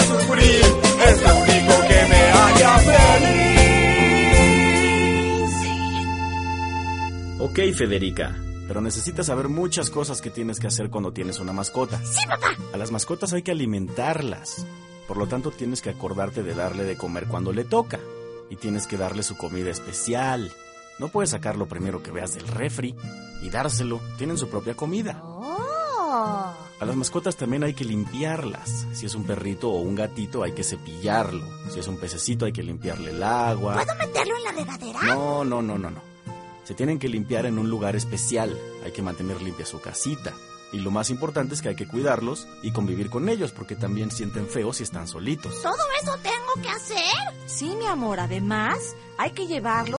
sufrir, es lo único que me haría feliz. Ok, Federica, pero necesitas saber muchas cosas que tienes que hacer cuando tienes una mascota. ¡Sí, papá! A las mascotas hay que alimentarlas. Por lo tanto, tienes que acordarte de darle de comer cuando le toca. Y tienes que darle su comida especial. No puedes sacar lo primero que veas del refri y dárselo. Tienen su propia comida. ¡Oh! A las mascotas también hay que limpiarlas. Si es un perrito o un gatito, hay que cepillarlo. Si es un pececito, hay que limpiarle el agua. ¿Puedo meterlo en la regadera? No. Se tienen que limpiar en un lugar especial. Hay que mantener limpia su casita. Y lo más importante es que hay que cuidarlos y convivir con ellos, porque también sienten feo si están solitos. ¿Todo eso tengo que hacer? Sí, mi amor, además hay que llevarlo